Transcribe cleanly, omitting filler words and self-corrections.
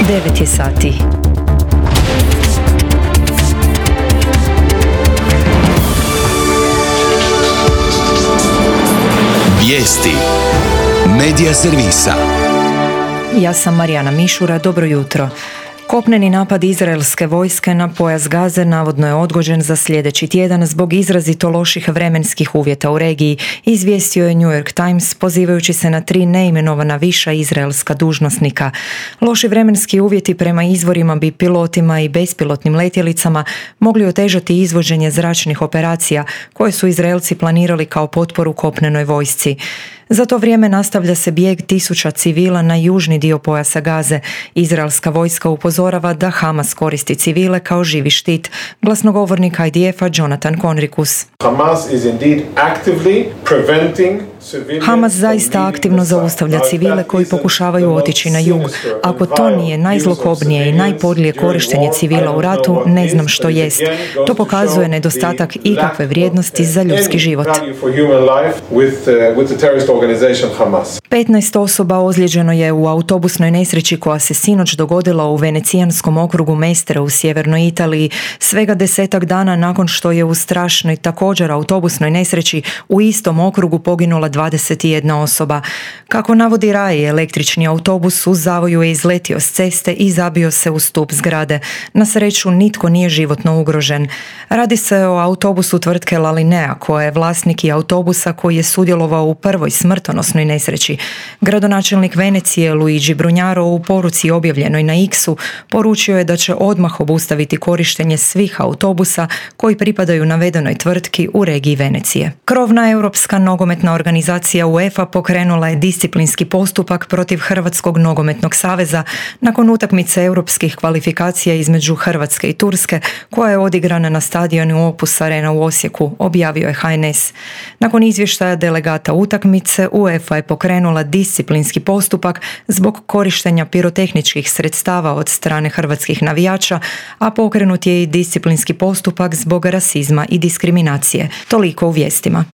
9 je sati. Vijesti Medija servisa. Ja sam Marijana Mišura, dobro jutro. Kopneni napad izraelske vojske na pojas Gaze navodno je odgođen za sljedeći tjedan zbog izrazito loših vremenskih uvjeta u regiji, izvijestio je New York Times pozivajući se na 3 neimenovana viša izraelska dužnosnika. Loši vremenski uvjeti prema izvorima bi pilotima i bespilotnim letjelicama mogli otežati izvođenje zračnih operacija koje su Izraelci planirali kao potporu kopnenoj vojsci. Za to vrijeme nastavlja se bijeg tisuća civila na južni dio pojasa Gaze. Izraelska vojska upozorava da Hamas koristi civile kao živi štit. Glasnogovornik IDF-a Jonathan Conricus. Hamas zaista aktivno zaustavlja civile koji pokušavaju otići na jug. Ako to nije najzlokobnije i najpodlije korištenje civila u ratu, ne znam što jest. To pokazuje nedostatak ikakve vrijednosti za ljudski život. 15 osoba ozlijeđeno je u autobusnoj nesreći koja se sinoć dogodila u venecijanskom okrugu Mestre u sjevernoj Italiji, svega 10 dana nakon što je u strašnoj također autobusnoj nesreći u istom okrugu poginula 21 osoba. Kako navodi RAI, električni autobus u zavoju je izletio s ceste i zabio se u stup zgrade. Na sreću nitko nije životno ugrožen. Radi se o autobusu tvrtke La Linea, koja je vlasnik i autobusa koji je sudjelovao u prvoj smrtonosnoj nesreći. Gradonačelnik Venecije Luigi Brugnaro u poruci objavljenoj na X-u poručio je da će odmah obustaviti korištenje svih autobusa koji pripadaju navedenoj tvrtki u regiji Venecije. Krovna europska nogometna organizacija UEFA pokrenula je disciplinski postupak protiv Hrvatskog nogometnog saveza nakon utakmice europskih kvalifikacija između Hrvatske i Turske koja je odigrana na stadionu Opus Arena u Osijeku, objavio je HNS. Nakon izvještaja delegata utakmice, UEFA je pokrenula disciplinski postupak zbog korištenja pirotehničkih sredstava od strane hrvatskih navijača, a pokrenut je i disciplinski postupak zbog rasizma i diskriminacije. Toliko u vijestima.